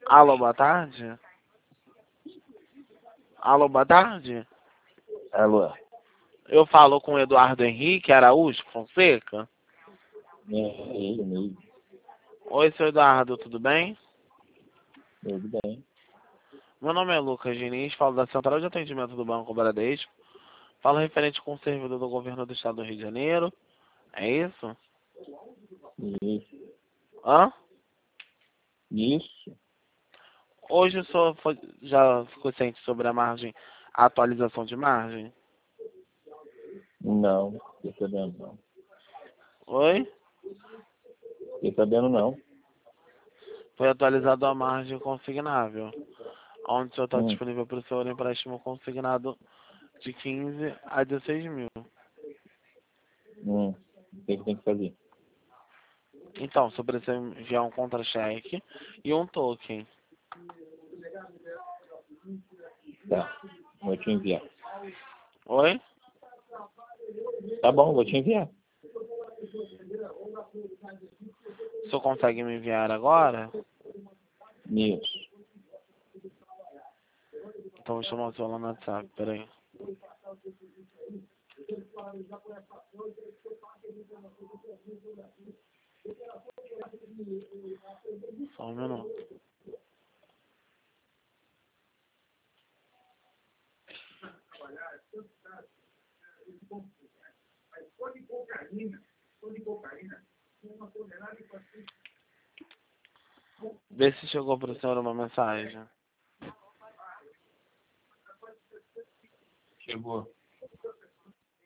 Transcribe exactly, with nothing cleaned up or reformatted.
Alô, boa tarde? Alô, boa tarde? Alô? Eu falo com o Eduardo Henrique Araújo Fonseca? É, ele mesmo. Oi, seu Eduardo, tudo bem? Tudo bem. Meu nome é Lucas Diniz, falo da Central de Atendimento do Banco Bradesco. Falo referente com o servidor do governo do estado do Rio de Janeiro. É isso? Isso. Hã? Isso. Hoje o senhor foi- já ficou ciente sobre a margem, a atualização de margem? Não, fiquei sabendo não. Oi? Fiquei sabendo não. Foi atualizado a margem consignável, onde o senhor está Hum, disponível para o senhor empréstimo consignado de quinze a dezesseis mil. hum. O que que tem que fazer? Então, você precisa enviar um contra-cheque e um token. Tá. Vou te enviar. Oi? Tá bom, vou te enviar. O senhor consegue me enviar agora? Isso. Então vou chamar o senhor lá no WhatsApp, peraí. Só um minuto. Vê se chegou para o senhor uma mensagem.